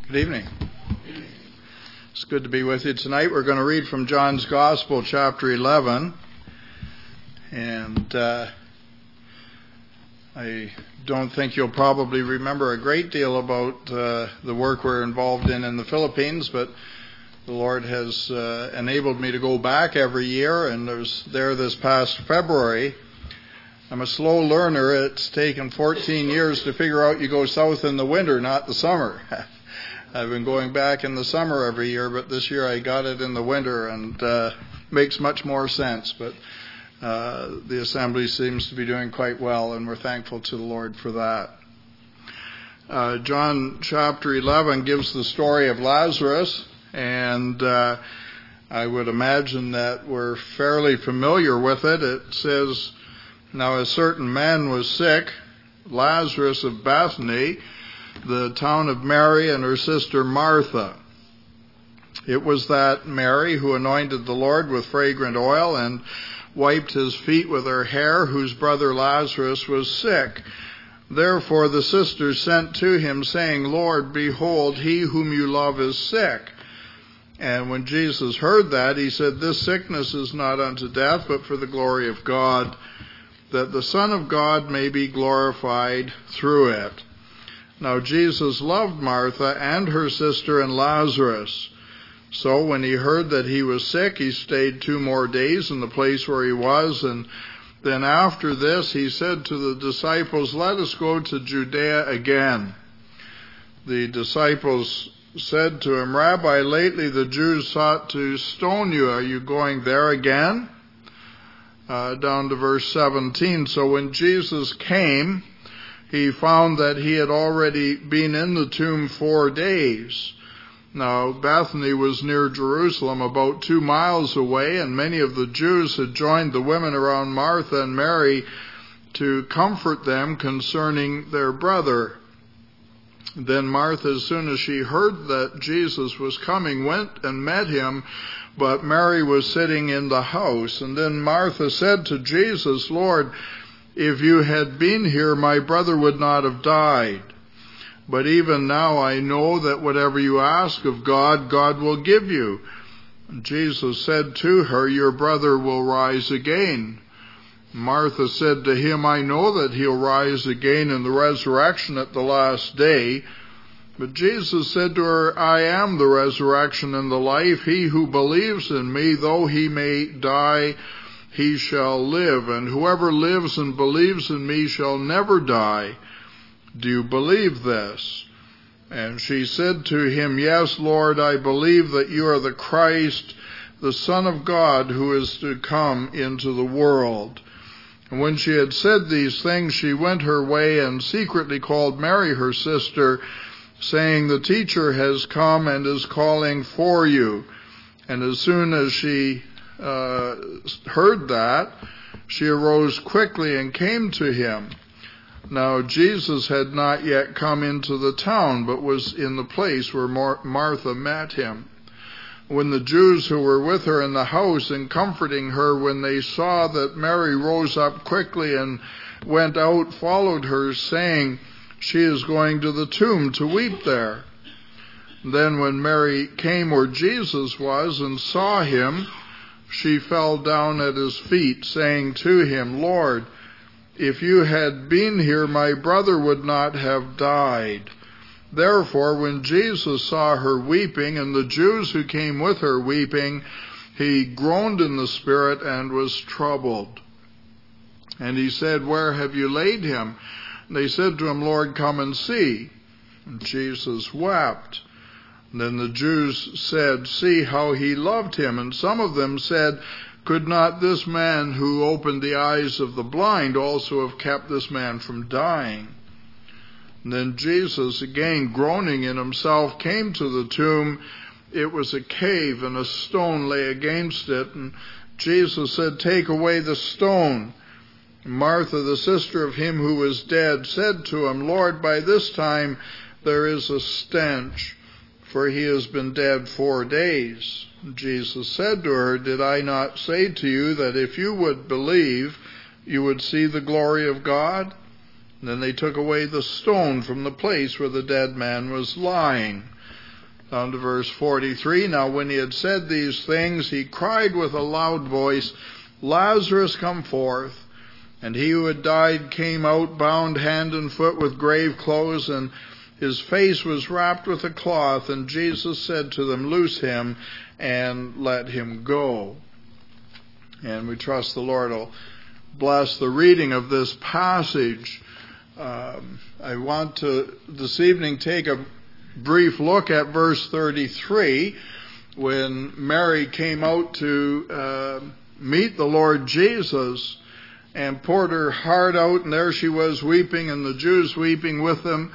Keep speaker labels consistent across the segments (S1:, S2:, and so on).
S1: Good evening. It's good to be with you tonight. We're going to read from John's Gospel, chapter 11. And I don't think you'll probably remember a great deal about the work we're involved in the Philippines, but the Lord has enabled me to go back every year, and I was there this past February. I'm a slow learner. It's taken 14 years to figure out you go south in the winter, not the summer. I've been going back in the summer every year, but this year I got it in the winter, and makes much more sense. But the assembly seems to be doing quite well, and we're thankful to the Lord for that. John chapter 11 gives the story of Lazarus, and I would imagine that we're fairly familiar with it. It says, "Now a certain man was sick, Lazarus of Bethany, the town of Mary and her sister Martha. It was that Mary who anointed the Lord with fragrant oil and wiped his feet with her hair, whose brother Lazarus was sick. Therefore the sisters sent to him, saying, Lord, behold, he whom you love is sick. And when Jesus heard that, he said, This sickness is not unto death, but for the glory of God, that the Son of God may be glorified through it. Now Jesus loved Martha and her sister and Lazarus. So when he heard that he was sick, he stayed 2 more days in the place where he was. And then after this, he said to the disciples, Let us go to Judea again. The disciples said to him, Rabbi, lately the Jews sought to stone you. Are you going there again? Down to verse 17. So when Jesus came, he found that he had already been in the tomb 4 days. Now, Bethany was near Jerusalem, about 2 miles away, and many of the Jews had joined the women around Martha and Mary to comfort them concerning their brother. Then Martha, as soon as she heard that Jesus was coming, went and met him, but Mary was sitting in the house. And then Martha said to Jesus, Lord, if you had been here, my brother would not have died. But even now I know that whatever you ask of God, God will give you. And Jesus said to her, Your brother will rise again. Martha said to him, I know that he'll rise again in the resurrection at the last day. But Jesus said to her, I am the resurrection and the life. He who believes in me, though he may die, he shall live, and whoever lives and believes in me shall never die. Do you believe this? And she said to him, Yes, Lord, I believe that you are the Christ, the Son of God, who is to come into the world. And when she had said these things, she went her way and secretly called Mary, her sister, saying, The teacher has come and is calling for you. And as soon as she heard that, she arose quickly and came to him. Now Jesus had not yet come into the town, but was in the place where Martha met him. When the Jews who were with her in the house and comforting her, when they saw that Mary rose up quickly and went out, followed her, saying, She is going to the tomb to weep there. Then when Mary came where Jesus was and saw him, she fell down at his feet, saying to him, Lord, if you had been here, my brother would not have died. Therefore, when Jesus saw her weeping, and the Jews who came with her weeping, he groaned in the spirit and was troubled. And he said, Where have you laid him? And they said to him, Lord, come and see. And Jesus wept. Then the Jews said, See how he loved him. And some of them said, Could not this man who opened the eyes of the blind also have kept this man from dying? And then Jesus, again groaning in himself, came to the tomb. It was a cave, and a stone lay against it. And Jesus said, Take away the stone. And Martha, the sister of him who was dead, said to him, Lord, by this time there is a stench, for he has been dead 4 days. Jesus said to her, Did I not say to you that if you would believe, you would see the glory of God? And then they took away the stone from the place where the dead man was lying. Down to verse 43. Now when he had said these things, he cried with a loud voice, Lazarus, come forth. And he who had died came out, bound hand and foot with grave clothes, and his face was wrapped with a cloth. And Jesus said to them, Loose him and let him go. And we trust the Lord will bless the reading of this passage. I want to this evening take a brief look at verse 33, when Mary came out to meet the Lord Jesus and poured her heart out, and there she was weeping, and the Jews weeping with them.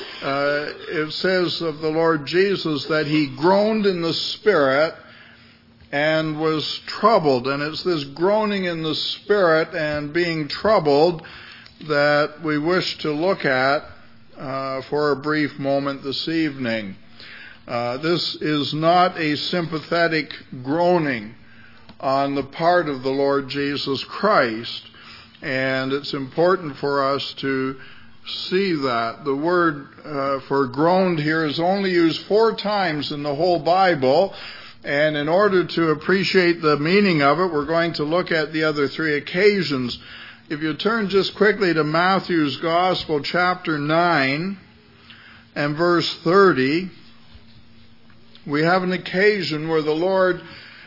S1: It says of the Lord Jesus that he groaned in the spirit and was troubled. And it's this groaning in the spirit and being troubled that we wish to look at for a brief moment this evening. This is not a sympathetic groaning on the part of the Lord Jesus Christ, and it's important for us to see that. The word for groaned here is only used 4 times in the whole Bible, and in order to appreciate the meaning of it, we're going to look at the other 3 occasions. If you turn just quickly to Matthew's Gospel, chapter 9 and verse 30, we have an occasion where the Lord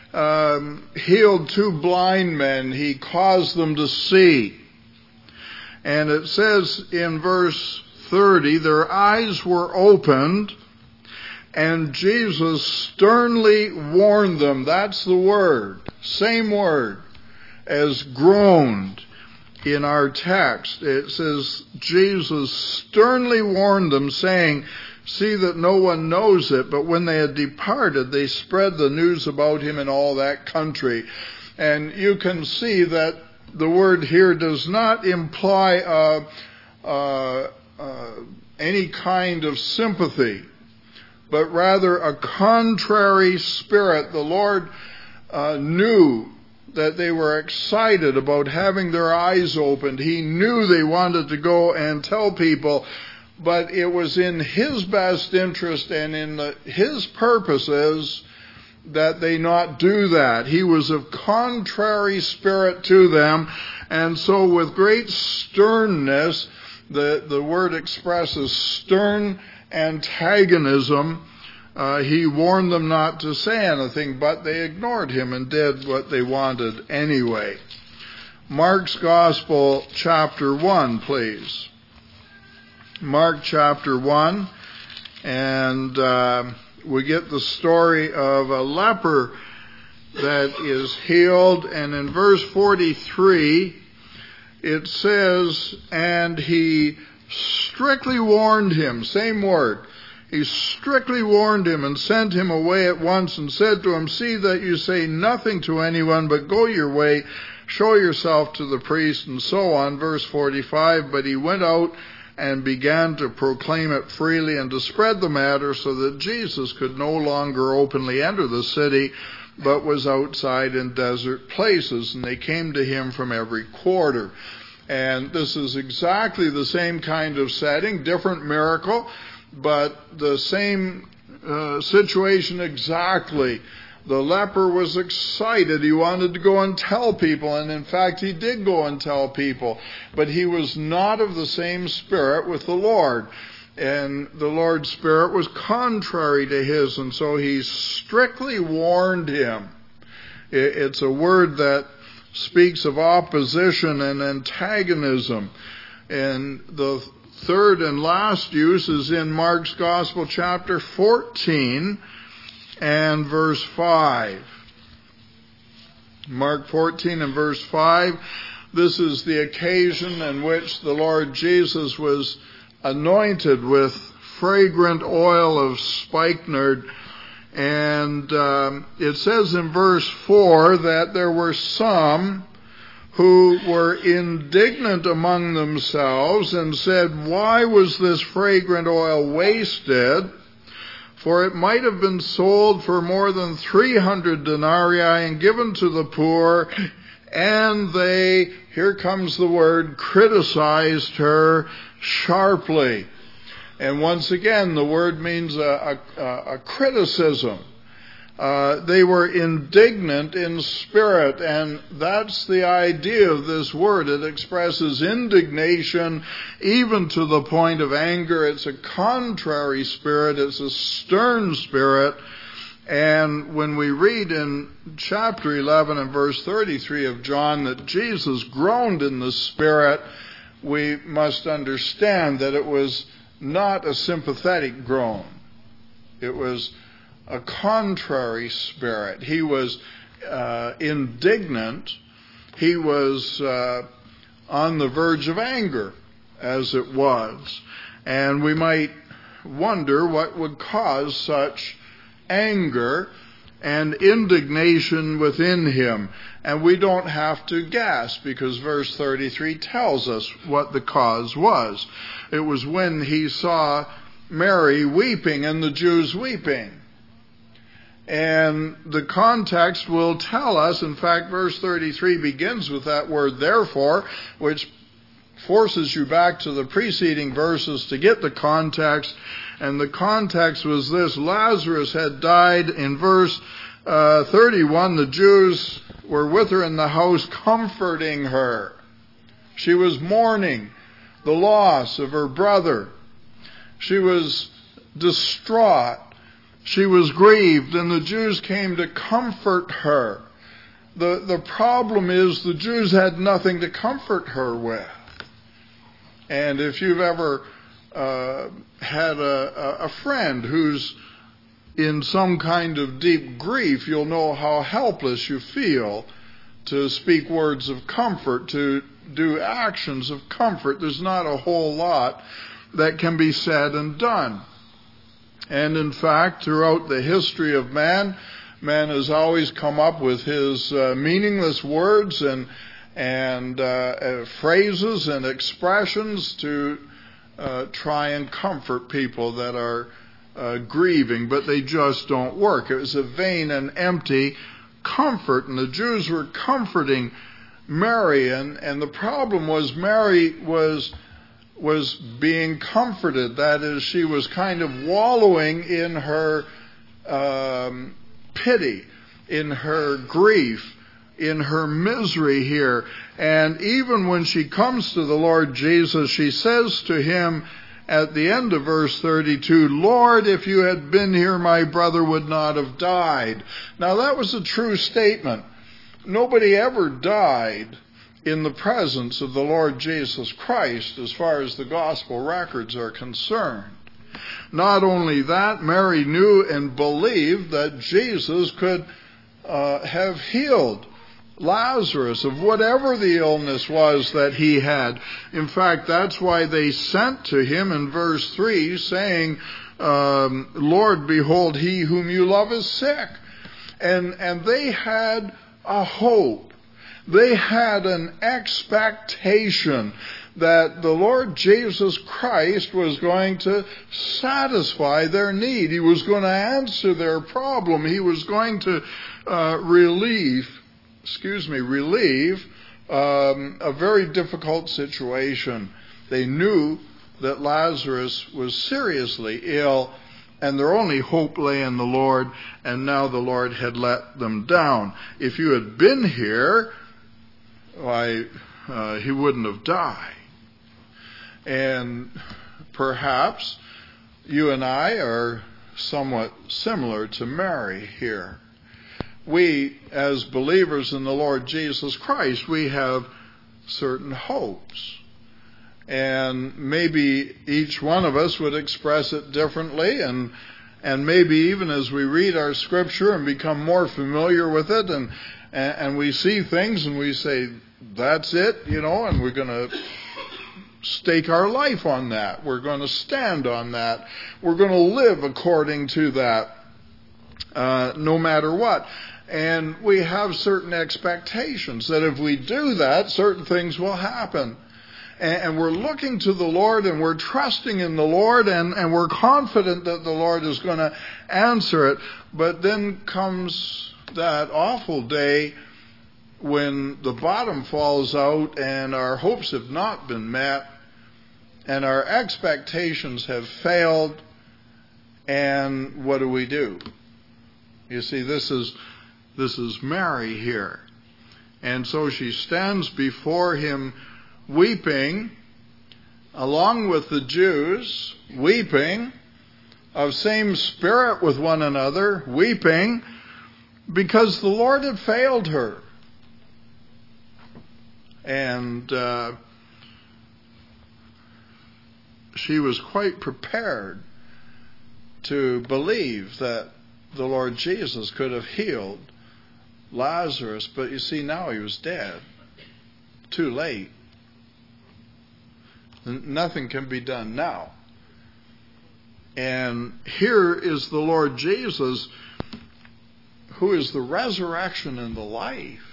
S1: healed 2 blind men. He caused them to see. And it says in verse 30, their eyes were opened, and Jesus sternly warned them. That's the word, same word as groaned in our text. It says Jesus sternly warned them, saying, See that no one knows it. But when they had departed, they spread the news about him in all that country. And you can see that the word here does not imply any kind of sympathy, but rather a contrary spirit. The Lord knew that they were excited about having their eyes opened. He knew they wanted to go and tell people, but it was in his best interest and in his purposes that they not do that. He was of contrary spirit to them, and so with great sternness, the word expresses stern antagonism. He warned them not to say anything, but they ignored him and did what they wanted anyway. Mark's Gospel, chapter 1, please. Mark chapter 1, and we get the story of a leper that is healed, and in verse 43, it says, and he strictly warned him, same word, he strictly warned him and sent him away at once and said to him, See that you say nothing to anyone, but go your way, show yourself to the priest, and so on. Verse 45, but he went out and began to proclaim it freely and to spread the matter, so that Jesus could no longer openly enter the city, but was outside in desert places, and they came to him from every quarter. And this is exactly the same kind of setting, different miracle, but the same situation exactly. The leper was excited. He wanted to go and tell people, and in fact he did go and tell people, but he was not of the same spirit with the Lord. And the Lord's spirit was contrary to his, and so he strictly warned him. It's a word that speaks of opposition and antagonism. And the third and last use is in Mark's Gospel, chapter 14 and verse 5. Mark 14 and verse 5. This is the occasion in which the Lord Jesus was anointed with fragrant oil of spikenard. And it says in verse 4 that there were some who were indignant among themselves and said, Why was this fragrant oil wasted? For it might have been sold for more than 300 denarii and given to the poor. And they, here comes the word, criticized her sharply. And once again, the word means a criticism. They were indignant in spirit, and that's the idea of this word. It expresses indignation even to the point of anger. It's a contrary spirit. It's a stern spirit. And when we read in chapter 11 and verse 33 of John that Jesus groaned in the spirit, we must understand that it was not a sympathetic groan. It was a contrary spirit. He was indignant. He was on the verge of anger, as it was. And we might wonder what would cause such anger and indignation within him. And we don't have to guess, because verse 33 tells us what the cause was. It was when he saw Mary weeping and the Jews weeping. And the context will tell us, in fact, verse 33 begins with that word therefore, which forces you back to the preceding verses to get the context. And the context was this: Lazarus had died. In verse 31, the Jews were with her in the house, comforting her. She was mourning the loss of her brother. She was distraught. She was grieved, and the Jews came to comfort her. The problem is the Jews had nothing to comfort her with. And if you've ever had a friend who's in some kind of deep grief, you'll know how helpless you feel to speak words of comfort, to do actions of comfort. There's not a whole lot that can be said and done. And in fact, throughout the history of man has always come up with his meaningless words and phrases and expressions to try and comfort people that are grieving, but they just don't work. It was a vain and empty comfort, and the Jews were comforting Mary, and the problem was Mary was being comforted. That is, she was kind of wallowing in her pity, in her grief, in her misery here. And even when she comes to the Lord Jesus, she says to him at the end of verse 32, Lord, if you had been here, my brother would not have died. Now that was a true statement. Nobody ever died in the presence of the Lord Jesus Christ as far as the gospel records are concerned. Not only that, Mary knew and believed that Jesus could have healed Lazarus of whatever the illness was that he had. In fact, that's why they sent to him in verse 3 saying, Lord, behold, he whom you love is sick. And they had a hope. They had an expectation that the Lord Jesus Christ was going to satisfy their need. He was going to answer their problem. He was going to relieve a very difficult situation. They knew that Lazarus was seriously ill, and their only hope lay in the Lord, and now the Lord had let them down. If you had been here, why, he wouldn't have died. And perhaps you and I are somewhat similar to Mary here. We, as believers in the Lord Jesus Christ, we have certain hopes. And maybe each one of us would express it differently, and maybe even as we read our scripture and become more familiar with it, and we see things and we say, that's it, and we're going to stake our life on that. We're going to stand on that. We're going to live according to that, no matter what. And we have certain expectations that if we do that, certain things will happen. And we're looking to the Lord, and we're trusting in the Lord, and we're confident that the Lord is going to answer it. But then comes that awful day when the bottom falls out and our hopes have not been met, and our expectations have failed, and what do? You see, this is Mary here. And so she stands before him weeping, along with the Jews, weeping, of same spirit with one another, weeping, because the Lord had failed her. And she was quite prepared to believe that the Lord Jesus could have healed Lazarus, but you see, now he was dead. Too late. Nothing can be done now. And here is the Lord Jesus, who is the resurrection and the life,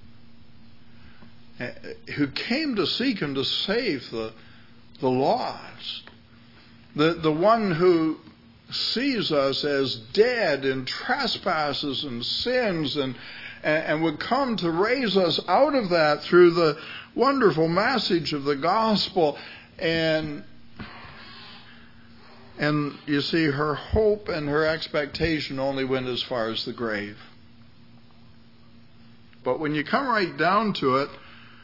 S1: who came to seek and to save the lost. The one who sees us as dead in trespasses and sins, and would come to raise us out of that through the wonderful message of the gospel. And you see, her hope and her expectation only went as far as the grave. But when you come right down to it,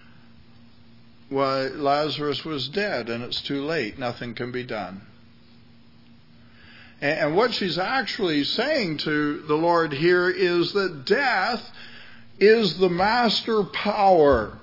S1: why, Lazarus was dead, and it's too late. Nothing can be done. And what she's actually saying to the Lord here is that death is the master power.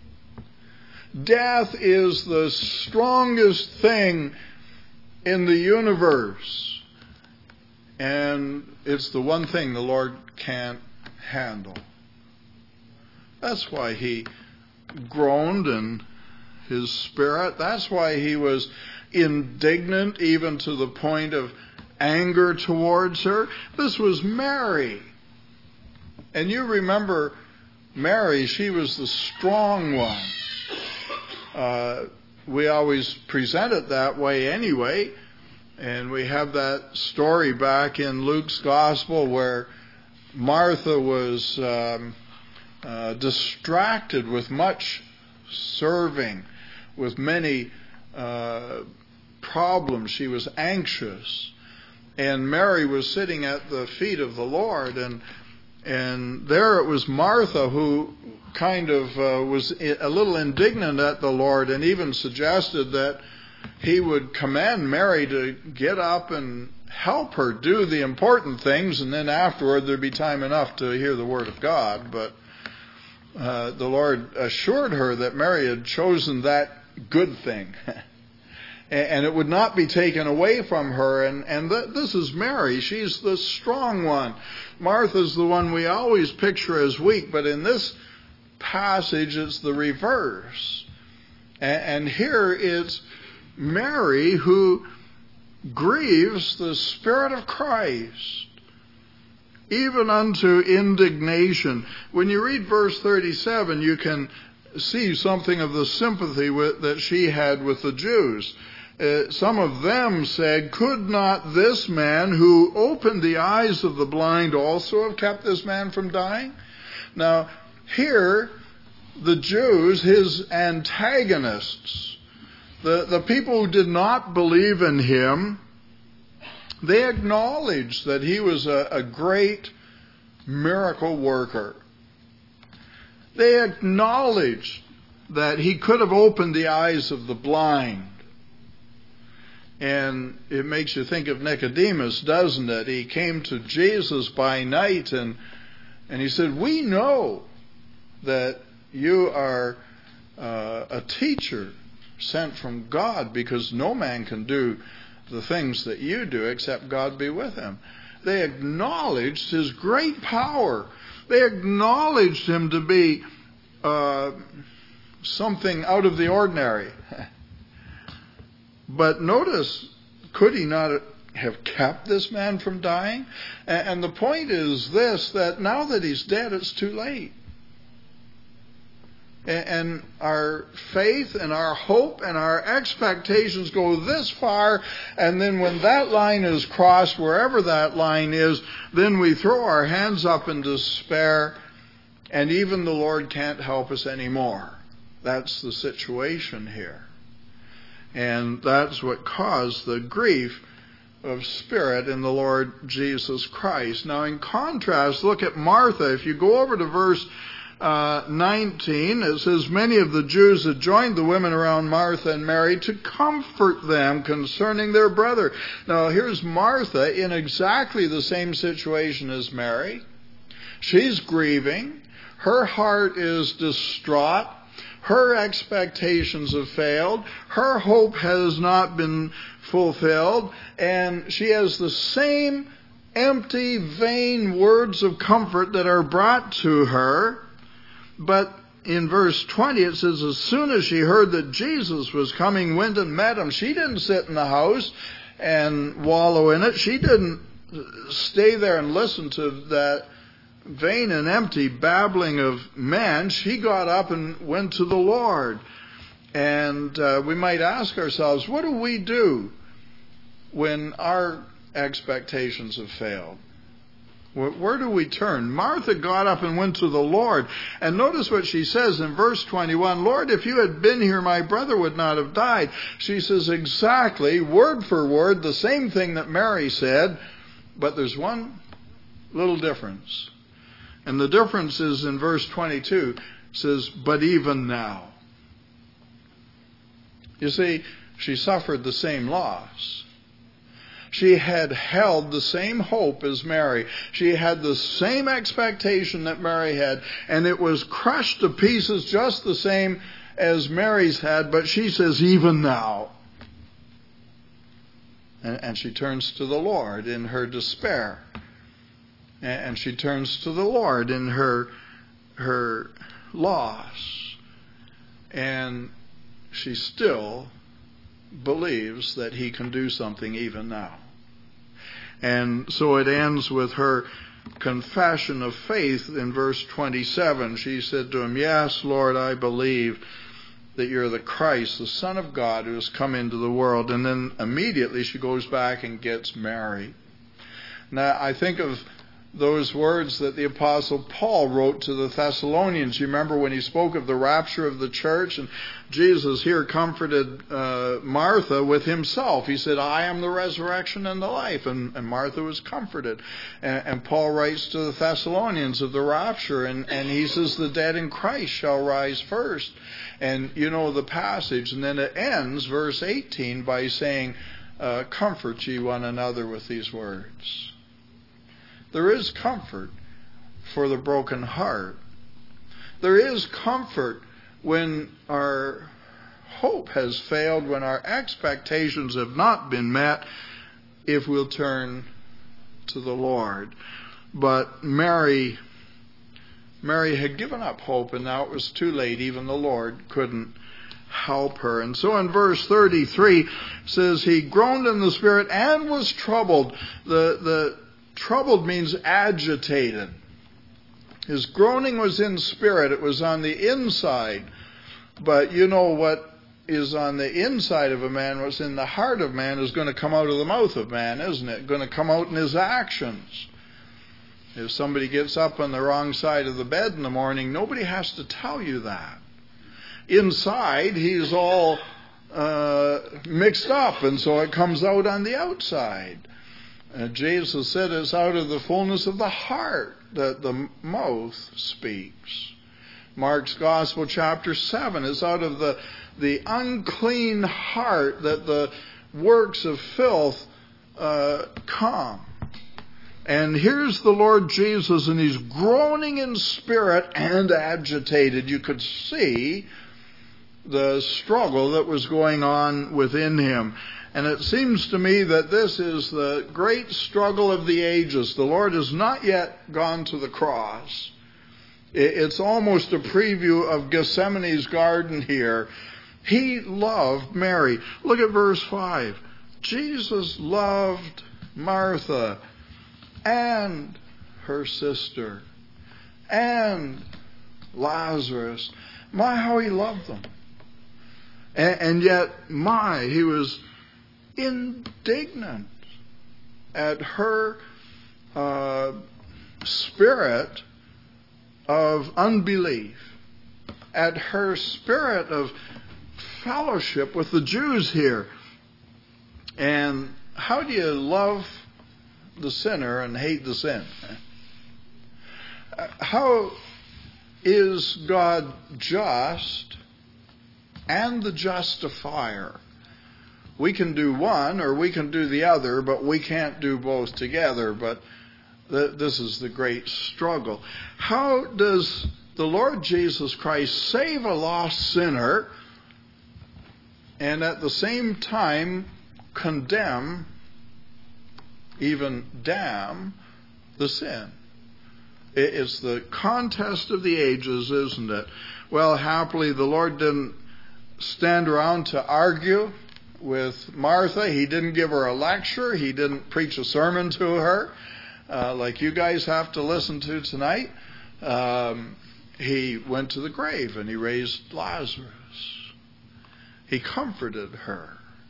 S1: Death is the strongest thing in the universe. And it's the one thing the Lord can't handle. That's why he groaned in his spirit. That's why he was indignant, even to the point of anger towards her. This was Mary. And you remember Mary, she was the strong one. We always present it that way anyway. And we have that story back in Luke's Gospel where Martha was distracted with much serving, with many problems. She was anxious. And Mary was sitting at the feet of the Lord, and there it was Martha who kind of was a little indignant at the Lord, and even suggested that he would command Mary to get up and help her do the important things, and then afterward there'd be time enough to hear the word of God. But the Lord assured her that Mary had chosen that good thing. And it would not be taken away from her. And this is Mary. She's the strong one. Martha's the one we always picture as weak. But in this passage, it's the reverse. And here it's Mary who grieves the Spirit of Christ, even unto indignation. When you read verse 37, you can see something of the sympathy that she had with the Jews. Some of them said, "Could not this man who opened the eyes of the blind also have kept this man from dying?" Now, here, the Jews, his antagonists, the people who did not believe in him, they acknowledged that he was a great miracle worker. They acknowledged that he could have opened the eyes of the blind. And it makes you think of Nicodemus, doesn't it? He came to Jesus by night and he said, "We know that you are a teacher sent from God, because no man can do the things that you do except God be with him." They acknowledged his great power. They acknowledged him to be something out of the ordinary. But notice, could he not have kept this man from dying? And the point is this, that now that he's dead, it's too late. And our faith and our hope and our expectations go this far, and then when that line is crossed, wherever that line is, then we throw our hands up in despair, and even the Lord can't help us anymore. That's the situation here. And that's what caused the grief of spirit in the Lord Jesus Christ. Now, in contrast, look at Martha. If you go over to verse 19, it says, many of the Jews had joined the women around Martha and Mary to comfort them concerning their brother. Now, here's Martha in exactly the same situation as Mary. She's grieving. Her heart is distraught. Her expectations have failed. Her hope has not been fulfilled. And she has the same empty, vain words of comfort that are brought to her. But in verse 20 it says, as soon as she heard that Jesus was coming, went and met him. She didn't sit in the house and wallow in it. She didn't stay there and listen to that vain and empty babbling of men. She got up and went to the Lord. And we might ask ourselves, what do we do when our expectations have failed? Where do we turn? Martha got up and went to the Lord. And notice what she says in verse 21. Lord, if you had been here, my brother would not have died. She says exactly, word for word, the same thing that Mary said. But there's one little difference. And the difference is in verse 22. It says, but even now. You see, she suffered the same loss. She had held the same hope as Mary. She had the same expectation that Mary had, and it was crushed to pieces just the same as Mary's had, but she says, even now. And she turns to the Lord in her despair. And she turns to the Lord in her loss. And she still believes that he can do something even now. And so it ends with her confession of faith in verse 27. She said to him, yes, Lord, I believe that you're the Christ, the Son of God, who has come into the world. And then immediately she goes back and gets married. Now, I think of those words that the Apostle Paul wrote to the Thessalonians. You remember when he spoke of the rapture of the church, and Jesus here comforted Martha with himself. He said, I am the resurrection and the life. And Martha was comforted. And Paul writes to the Thessalonians of the rapture, and he says, the dead in Christ shall rise first. And you know the passage. And then it ends, verse 18, by saying, comfort ye one another with these words. There is comfort for the broken heart. There is comfort when our hope has failed, when our expectations have not been met, if we'll turn to the Lord. But Mary had given up hope, and now it was too late. Even the Lord couldn't help her. And so in verse 33 it says, he groaned in the spirit and was troubled. The troubled means agitated. His groaning was in spirit. It was on the inside. But you know what is on the inside of a man, what's in the heart of man, is going to come out of the mouth of man, isn't it? Going to come out in his actions. If somebody gets up on the wrong side of the bed in the morning, nobody has to tell you that. Inside, he's all mixed up, and so it comes out on the outside. Jesus said it's out of the fullness of the heart that the mouth speaks. Mark's Gospel, chapter 7, is out of the unclean heart that the works of filth come. And here's the Lord Jesus, and he's groaning in spirit and agitated. You could see the struggle that was going on within him. And it seems to me that this is the great struggle of the ages. The Lord has not yet gone to the cross. It's almost a preview of Gethsemane's garden here. He loved Mary. Look at verse 5. Jesus loved Martha and her sister and Lazarus. My, how he loved them. And yet, he was indignant at her spirit of unbelief, at her spirit of fellowship with the Jews here. And how do you love the sinner and hate the sin? How is God just and the justifier? We can do one or we can do the other, but we can't do both together. But this is the great struggle. How does the Lord Jesus Christ save a lost sinner and at the same time condemn, even damn, the sin? It's the contest of the ages, isn't it? Well, happily, the Lord didn't stand around to argue with Martha. He didn't give her a lecture. He didn't preach a sermon to her like you guys have to listen to tonight. He went to the grave and he raised Lazarus. He comforted her.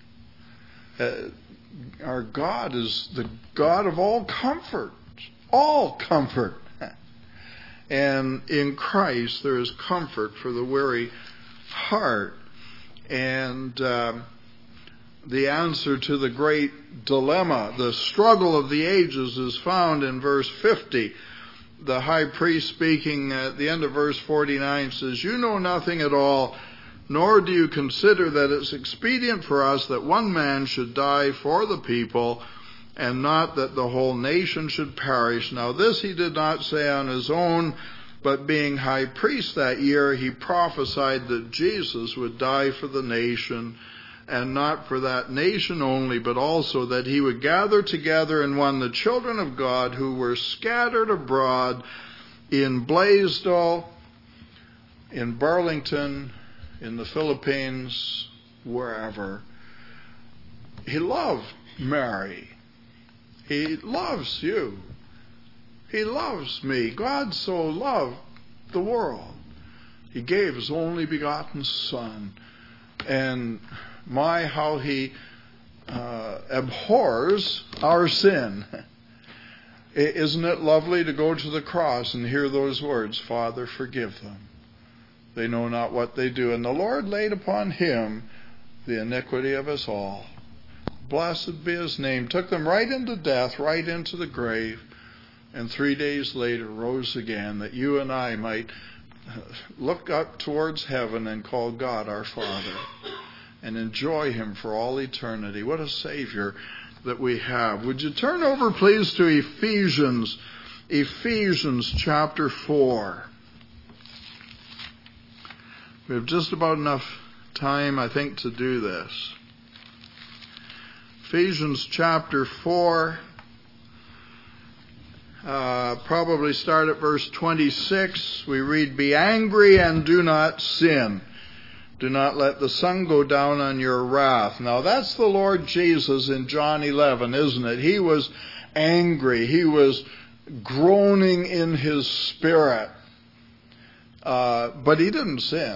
S1: Our God is the God of all comfort. All comfort. And in Christ there is comfort for the weary heart. And the answer to the great dilemma, the struggle of the ages, is found in verse 50. The high priest, speaking at the end of verse 49, says, "You know nothing at all, nor do you consider that it's expedient for us that one man should die for the people, and not that the whole nation should perish. Now this he did not say on his own, but being high priest that year, he prophesied that Jesus would die for the nation, and not for that nation only, but also that he would gather together in one the children of God who were scattered abroad in Blaisdell, in Burlington, in the Philippines, wherever." He loved Mary. He loves you. He loves me. God so loved the world. He gave his only begotten Son. And my, how he abhors our sin. Isn't it lovely to go to the cross and hear those words, "Father, forgive them. They know not what they do." And the Lord laid upon him the iniquity of us all. Blessed be his name. Took them right into death, right into the grave, and 3 days later rose again, that you and I might look up towards heaven and call God our Father and enjoy him for all eternity. What a Savior that we have. Would you turn over, please, to Ephesians chapter 4. We have just about enough time, I think, to do this. Ephesians chapter 4, probably start at verse 26. We read, "Be angry and do not sin. Do not let the sun go down on your wrath." Now that's the Lord Jesus in John 11, isn't it? He was angry. He was groaning in his spirit. But he didn't sin.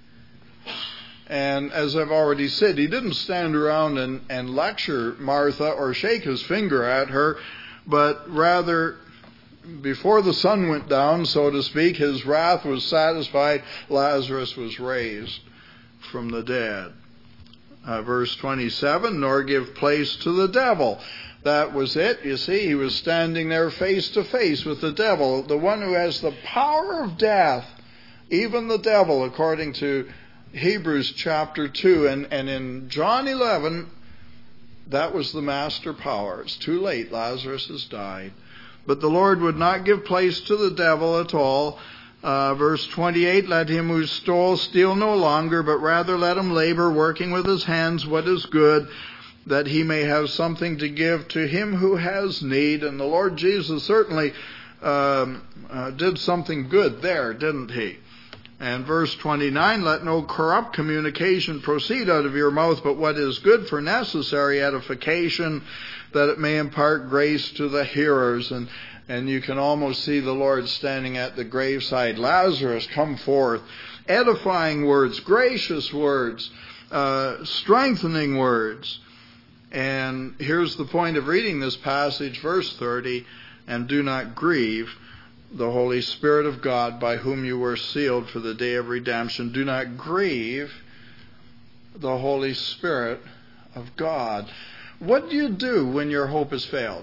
S1: And as I've already said, he didn't stand around and lecture Martha or shake his finger at her, but rather, before the sun went down, so to speak, his wrath was satisfied. Lazarus was raised from the dead. Verse 27, "Nor give place to the devil." That was it. You see, he was standing there face to face with the devil, the one who has the power of death, even the devil, according to Hebrews chapter 2. And in John 11, that was the master power. It's too late. Lazarus has died. But the Lord would not give place to the devil at all. Verse 28, "Let him who stole steal no longer, but rather let him labor, working with his hands what is good, that he may have something to give to him who has need." And the Lord Jesus certainly did something good there, didn't he? And verse 29, "Let no corrupt communication proceed out of your mouth, but what is good for necessary edification, that it may impart grace to the hearers." And you can almost see the Lord standing at the graveside. "Lazarus, come forth." Edifying words, gracious words, strengthening words. And here's the point of reading this passage, verse 30, "And do not grieve the Holy Spirit of God, by whom you were sealed for the day of redemption." Do not grieve the Holy Spirit of God. What do you do when your hope has failed?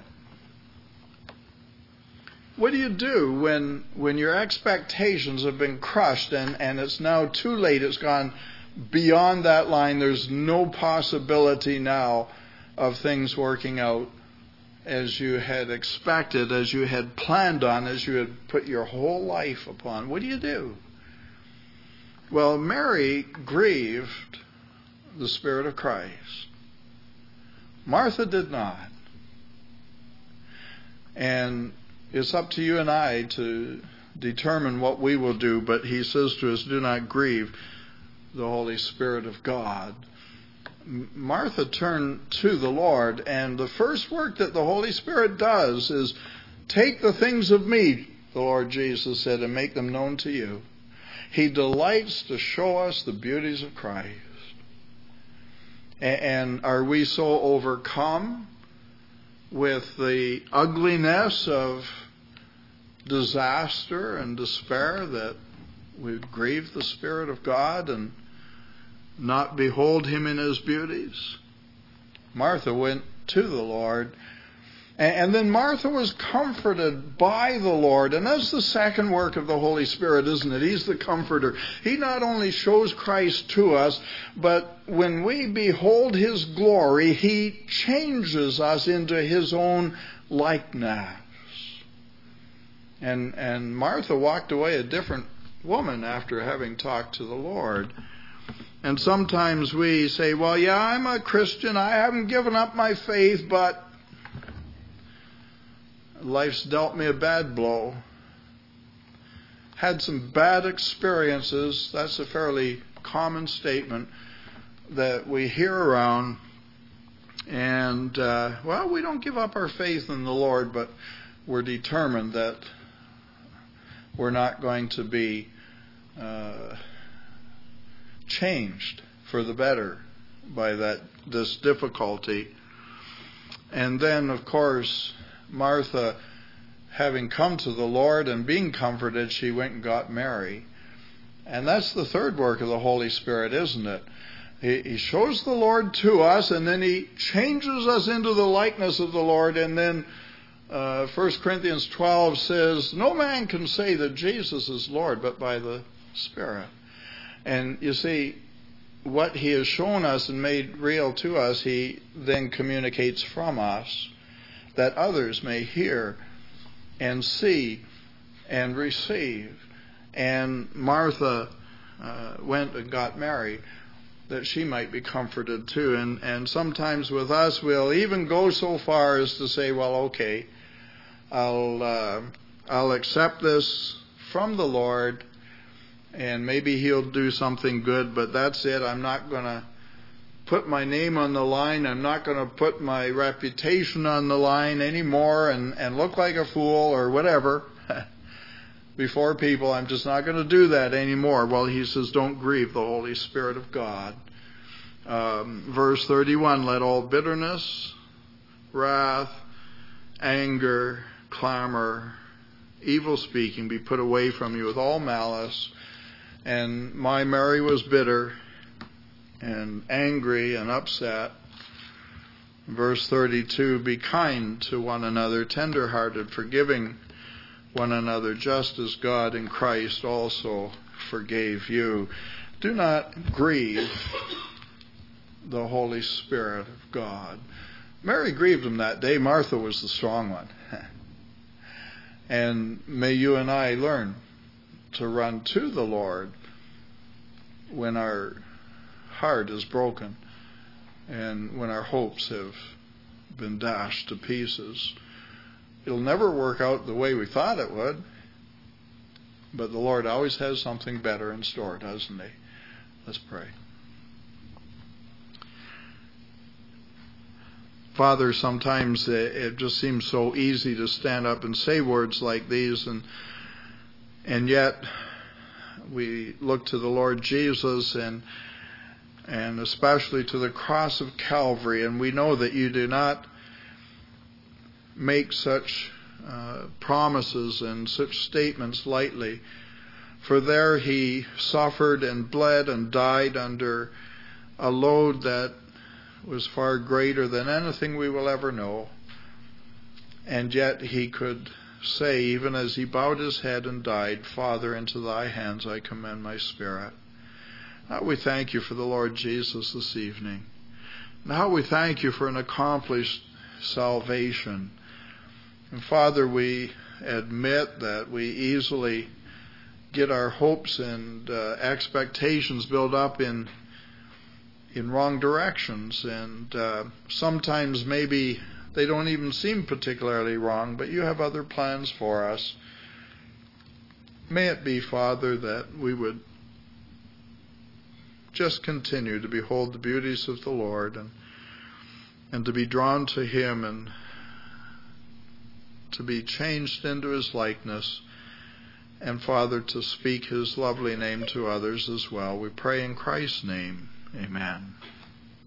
S1: What do you do when your expectations have been crushed and it's now too late? It's gone beyond that line. There's no possibility now of things working out as you had expected, as you had planned on, as you had put your whole life upon. What do you do? Well, Mary grieved the Spirit of Christ. Martha did not. And it's up to you and I to determine what we will do, but he says to us, do not grieve the Holy Spirit of God. Martha turned to the Lord, and the first work that the Holy Spirit does is take the things of me, the Lord Jesus said, and make them known to you. He delights to show us the beauties of Christ. And are we so overcome with the ugliness of disaster and despair that we grieve the Spirit of God and not behold him in his beauties? Martha went to the Lord, and then Martha was comforted by the Lord. And that's the second work of the Holy Spirit, isn't it? He's the comforter. He not only shows Christ to us, but when we behold his glory, he changes us into his own likeness. And Martha walked away a different woman after having talked to the Lord. And sometimes we say, well, yeah, I'm a Christian. I haven't given up my faith, but life's dealt me a bad blow. Had some bad experiences. That's a fairly common statement that we hear around. And, well, we don't give up our faith in the Lord, but we're determined that we're not going to be changed for the better by this difficulty. And then, of course, Martha, having come to the Lord and being comforted, she went and got Mary. And that's the third work of the Holy Spirit, isn't it? He shows the Lord to us, and then he changes us into the likeness of the Lord. And then 1 Corinthians 12 says, no man can say that Jesus is Lord but by the Spirit. And you see, what he has shown us and made real to us, he then communicates from us, that others may hear and see and receive. And Martha went and got Mary, that she might be comforted too. And sometimes with us, we'll even go so far as to say, well, okay, I'll accept this from the Lord, and maybe he'll do something good, but that's it. I'm not going to put my name on the line. I'm not going to put my reputation on the line anymore and look like a fool or whatever before people. I'm just not going to do that anymore. Well, he says, don't grieve the Holy Spirit of God. Verse 31, let all bitterness, wrath, anger, clamor, evil speaking be put away from you with all malice. And my Mary was bitter and angry and upset. Verse 32, be kind to one another, tender-hearted, forgiving one another, just as God in Christ also forgave you. Do not grieve the Holy Spirit of God. Mary grieved him that day. Martha was the strong one. And may you and I learn to run to the Lord when our heart is broken and when our hopes have been dashed to pieces. It'll never work out the way we thought it would, but the Lord always has something better in store, doesn't he? Let's pray. Father, sometimes it just seems so easy to stand up and say words like these, and yet we look to the Lord Jesus and especially to the cross of Calvary, and we know that you do not make such promises and such statements lightly. For there he suffered and bled and died under a load that was far greater than anything we will ever know. And yet he could say, even as he bowed his head and died, Father, into thy hands I commend my spirit. Now we thank you for the Lord Jesus this evening. Now we thank you for an accomplished salvation. And Father, we admit that we easily get our hopes and expectations built up in wrong directions, and sometimes maybe they don't even seem particularly wrong, but you have other plans for us. May it be, Father, that we would just continue to behold the beauties of the Lord and to be drawn to him and to be changed into his likeness, and Father, to speak his lovely name to others as well. We pray in Christ's name. Amen.